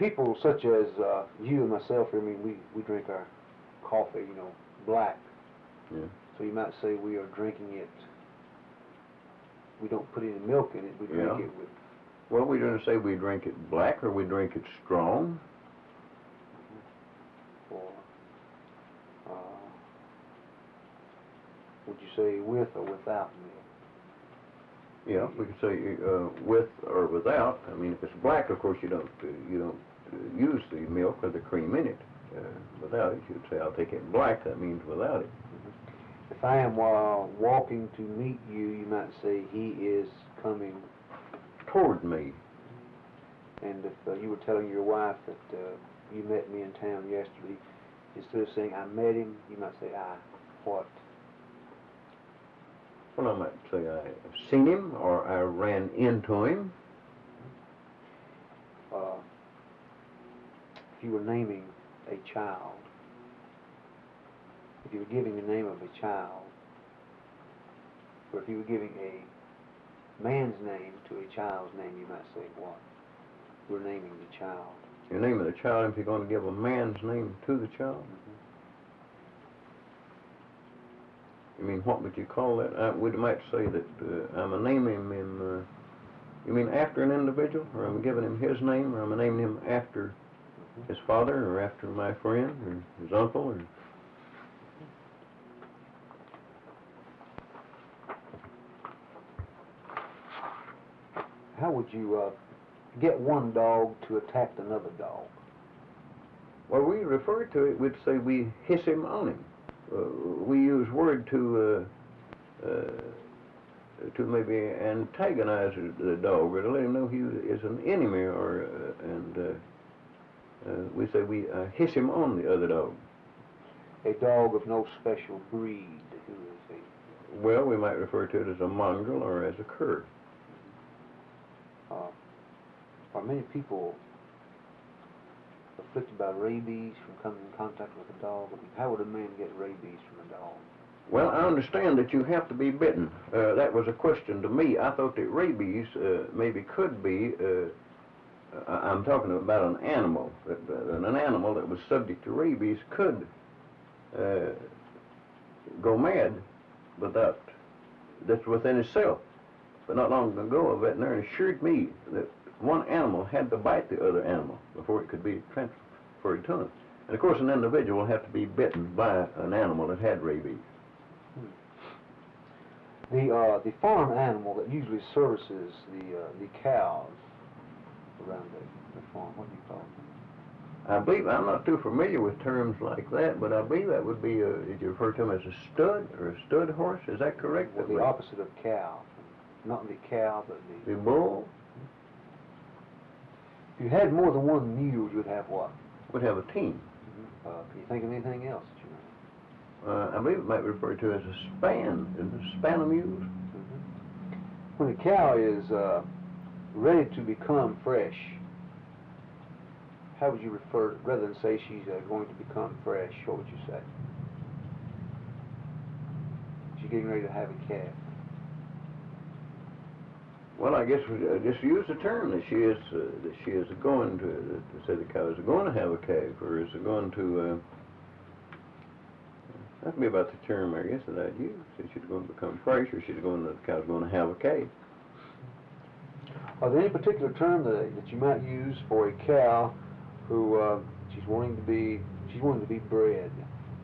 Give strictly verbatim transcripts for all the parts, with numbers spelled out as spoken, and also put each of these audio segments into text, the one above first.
people such as uh, you and myself, I mean, we, we drink our coffee, you know, black. Yeah. So you might say we are drinking it, we don't put any milk in it, we drink Yeah. it with... Well, we don't say we drink it black or we drink it strong. Or, uh, would you say with or without milk? Yeah, we could say uh, with or without. I mean, if it's black, of course, you don't uh, you don't uh, use the milk or the cream in it. Uh, without it, you'd say, I'll take it black. That means without it. Mm-hmm. If I am uh, walking to meet you, you might say he is coming toward me. And if uh, you were telling your wife that uh, you met me in town yesterday, instead of saying I met him, you might say I what? Well, I might say I've seen him or I ran into him. Uh, if you were naming a child, if you were giving the name of a child, or if you were giving a man's name to a child's name, you might say what? We're naming the child. You're naming the child if you're going to give a man's name to the child? Mm-hmm. You mean, what would you call that? I, we might say that uh, I'm naming him, uh, you mean after an individual? Or I'm giving him his name? Or I'm naming him after mm-hmm. his father, or after my friend, or his uncle? Or how would you uh, get one dog to attack another dog? Well, we refer to it, we'd say we hiss him on him. Uh, we use word to uh, uh, to maybe antagonize the dog, or to let him know he is an enemy, or uh, and uh, uh, we say we uh, hiss him on the other dog. A dog of no special breed, who is he? Well, we might refer to it as a mongrel or as a cur. Uh, are many people afflicted by rabies from coming in contact with a dog? I mean, how would a man get rabies from a dog? Well, I understand that you have to be bitten. Uh, that was a question to me. I thought that rabies uh, maybe could be, uh, I'm talking about an animal, that, uh, an animal that was subject to rabies could uh, go mad without, that's within itself. But not long ago, a veterinarian assured me that one animal had to bite the other animal before it could be transferred to him. And of course, an individual will have to be bitten by an animal that had rabies. Hmm. The uh, the farm animal that usually services the uh, the cows around the, the farm, what do you call it? I believe, I'm not too familiar with terms like that, but I believe that would be, a, did you refer to them as a stud or a stud horse? Is that correct? Well, the opposite of cow. Not the cow, but the... The bull? If you had more than one mule, you'd have what? Would have a team. Mm-hmm. uh, can you think of anything else that you know? Uh, I believe it might be referred to as a span. Is it a span of mules? Mm-hmm. When a cow is uh, ready to become fresh, how would you refer, rather than say she's uh, going to become fresh, what would you say? She's getting ready to have a calf. Well, I guess we uh, just use the term that she is uh, that she is going to, uh, to say the cow is going to have a calf, or is going to. Uh, that would be about the term, I guess, that I'd use. That she's going to become fresh, or she's going to, the cow's going to have a calf. Are there any particular term that that you might use for a cow who uh, she's wanting to be she's wanting to be bred?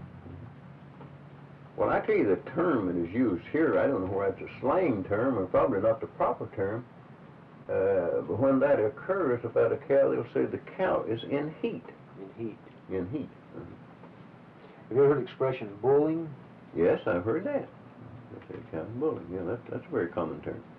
Well, I tell you, the term that is used here, I don't know whether it's a slang term or probably not the proper term, uh, but when that occurs about a cow, they'll say the cow is in heat. In heat. In heat. Uh-huh. Have you ever heard the expression bulling? Yes, I've heard that. They say the cow's bulling. Yeah, that, that's a very common term.